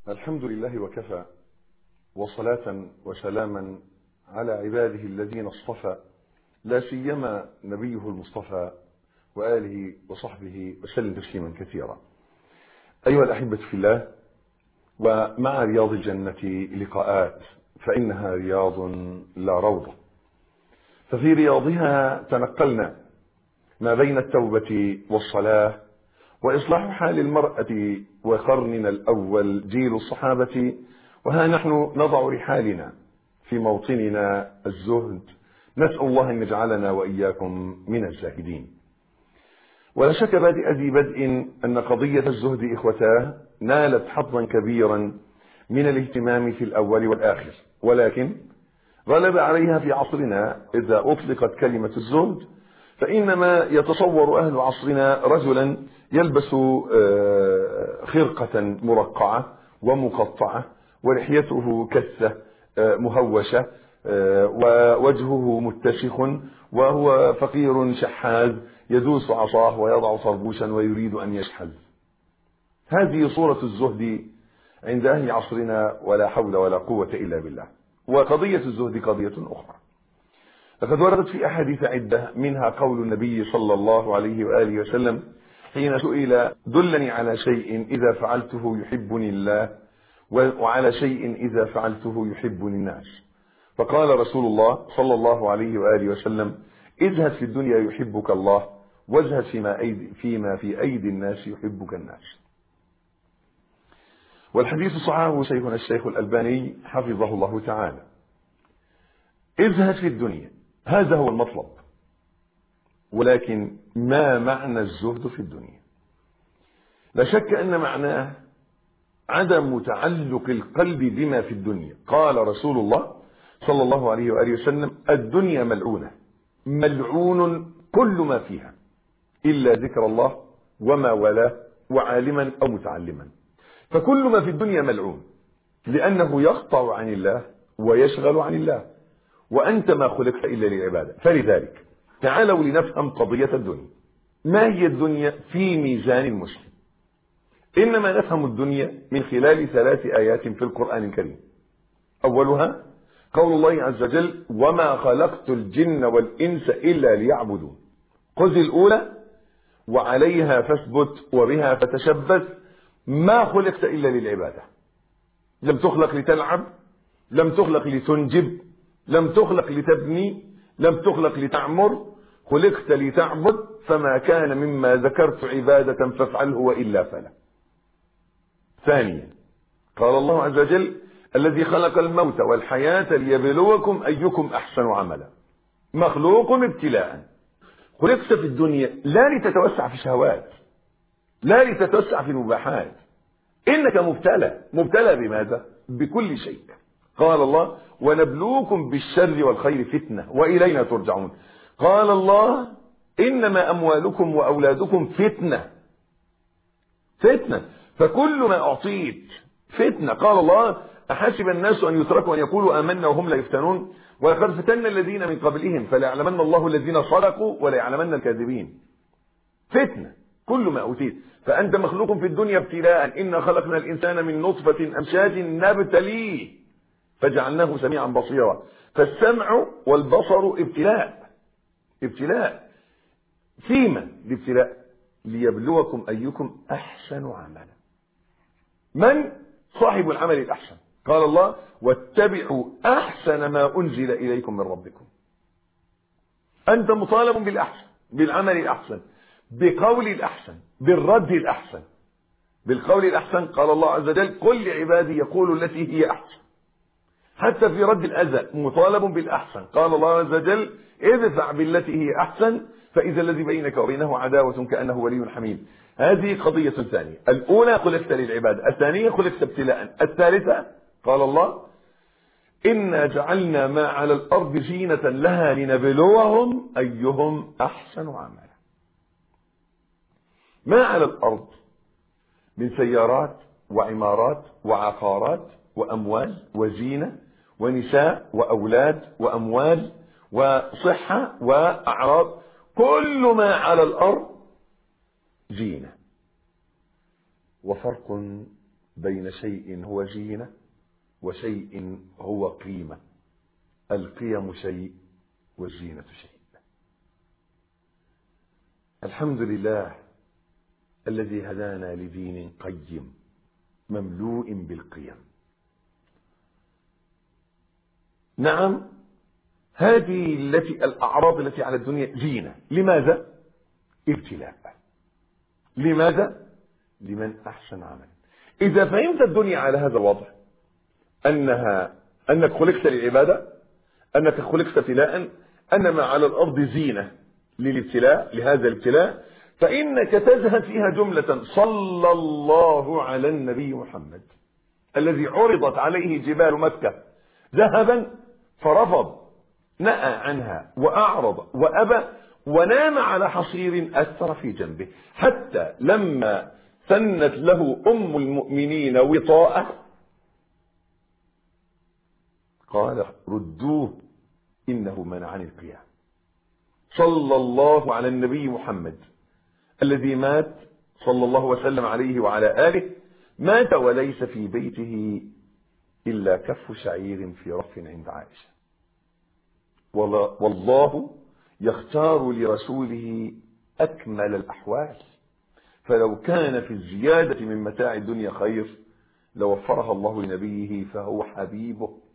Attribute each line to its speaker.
Speaker 1: الحمد لله وكفى، وصلاة وسلاما على عباده الذين اصطفى، لا سيما نبيه المصطفى وآله وصحبه وسلم تسليما كثيرا. أيها الأحبة في الله، ومع رياض الجنة لقاءات، فإنها رياض لا روضة. ففي رياضها تنقلنا ما بين التوبة والصلاة وإصلاح حال المرأة وقرننا الأول جيل الصحابة، وها نحن نضع رحالنا في موطننا الزهد، نسأل الله أن يجعلنا وإياكم من الزاهدين. ولا شك بادئ ذي بدء أن قضية الزهد إخوتاه نالت حظا كبيرا من الاهتمام في الأول والآخر، ولكن غلب عليها في عصرنا إذا أطلقت كلمة الزهد فإنما يتصور أهل عصرنا رجلا يلبس خرقة مرقعة ومقطعة ولحيته كثة مهوشة ووجهه متسخ وهو فقير شحاذ يدوس عصاه ويضع طربوشا ويريد أن يشحذ. هذه صورة الزهد عند أهل عصرنا، ولا حول ولا قوة إلا بالله. وقضية الزهد قضية أخرى، لقد وردت في أحاديث عدة، منها قول النبي صلى الله عليه وآله وسلم حين سئل: دلني على شيء إذا فعلته يحبني الله، وعلى شيء إذا فعلته يحبني الناس. فقال رسول الله صلى الله عليه وآله وسلم: ازهد في الدنيا يحبك الله، وازهد فيما في أيدي الناس يحبك الناس. والحديث صححه شيخنا الشيخ الألباني حفظه الله تعالى. ازهد في الدنيا، هذا هو المطلب، ولكن ما معنى الزهد في الدنيا؟ لا شك أن معناه عدم تعلق القلب بما في الدنيا. قال رسول الله صلى الله عليه وآله وسلم: الدنيا ملعونة، ملعون كل ما فيها إلا ذكر الله وما والاه وعالما أو متعلما. فكل ما في الدنيا ملعون، لأنه يقطع عن الله ويشغل عن الله، وأنت ما خلقت إلا للعبادة. فلذلك تعالوا لنفهم قضية الدنيا. ما هي الدنيا في ميزان المسلم؟ إنما نفهم الدنيا من خلال 3 آيات في القرآن الكريم. أولها قول الله عز وجل: وما خلقت الجن والإنس إلا ليعبدون. خذ الأولى وعليها فاثبت وبها فتشبث، ما خلقت إلا للعبادة. لم تخلق لتلعب، لم تخلق لتنجب، لم تخلق لتبني، لم تخلق لتعمر، خلقت لتعبد، فما كان مما ذكرت عبادة فافعله وإلا فلا. ثانيا قال الله عز وجل: الذي خلق الموت والحياة ليبلوكم أيكم أحسن عملا. مخلوق ابتلاء. خلقت في الدنيا لا لتتوسع في شهوات، لا لتتوسع في المباحات، إنك مبتلى بماذا؟ بكل شيء. قال الله: ونبلوكم بالشر والخير فتنة وإلينا ترجعون. قال الله: إنما أموالكم وأولادكم فتنة. فكل ما أعطيت فتنة. قال الله: أحسب الناس أن يتركوا أن يقولوا آمنا وهم لا يفتنون، ولقد فتنا الذين من قبلهم فليعلمن الله الذين صدقوا وليعلمن الكاذبين. فتنة كل ما أوتيت. فأنت مخلوق في الدنيا ابتلاء. إنا خلقنا الإنسان من نطفة أمشاج نبتليه فجعلناه سميعا بصيرا. فالسمع والبصر ابتلاء. فيما الابتلاء؟ ليبلوكم أيكم أحسن عملا. من صاحب العمل الأحسن؟ قال الله: واتبعوا أحسن ما أنزل إليكم من ربكم. أنت مطالب بالأحسن، بالعمل الأحسن، بقول الأحسن، بالرد الأحسن. بالقول الأحسن قال الله عز وجل: قل لعبادي يقولوا التي هي أحسن. حتى في رد الأذى مطالب بالأحسن. قال الله عز وجل: ادفع بالتي هي أحسن فإذا الذي بينك وبينه عداوة كأنه ولي حميم. هذه قضية ثانية. الأولى خلقت للعبادة، الثانية خلقت ابتلاء، الثالثة قال الله: إنا جعلنا ما على الأرض زينة لها لنبلوهم أيهم أحسن عملا. ما على الأرض من سيارات وعمارات وعقارات وأموال وزينة ونساء وأولاد وأموال وصحة وأعراض، كل ما على الأرض زينة. وفرق بين شيء هو زينة وشيء هو قيمة. القيم شيء والزينة شيء. الحمد لله الذي هدانا لدين قيم مملوء بالقيم. نعم، هذه الأعراض التي على الدنيا زينة. لماذا؟ ابتلاء. لماذا؟ لمن أحسن عمل. إذا فهمت الدنيا على هذا الوضع، أنك خلقت للعبادة، أنك خلقت ابتلاء، أن ما على الأرض زينة للابتلاء، لهذا الابتلاء، فإنك تزهد فيها جملة. صلى الله على النبي محمد الذي عرضت عليه جبال مكة ذهبا فرفض، نأى عنها وأعرض وأبى، ونام على حصير أثر في جنبه، حتى لما سنت له أم المؤمنين وطاءه قال ردوه إنه منعني القيام. صلى الله على النبي محمد الذي مات صلى الله وسلم عليه وعلى آله، مات وليس في بيته إلا كف شعير في رف عند عائشة. والله يختار لرسوله أكمل الأحوال، فلو كان في الزيادة من متاع الدنيا خير لوفرها الله لنبيه، فهو حبيبه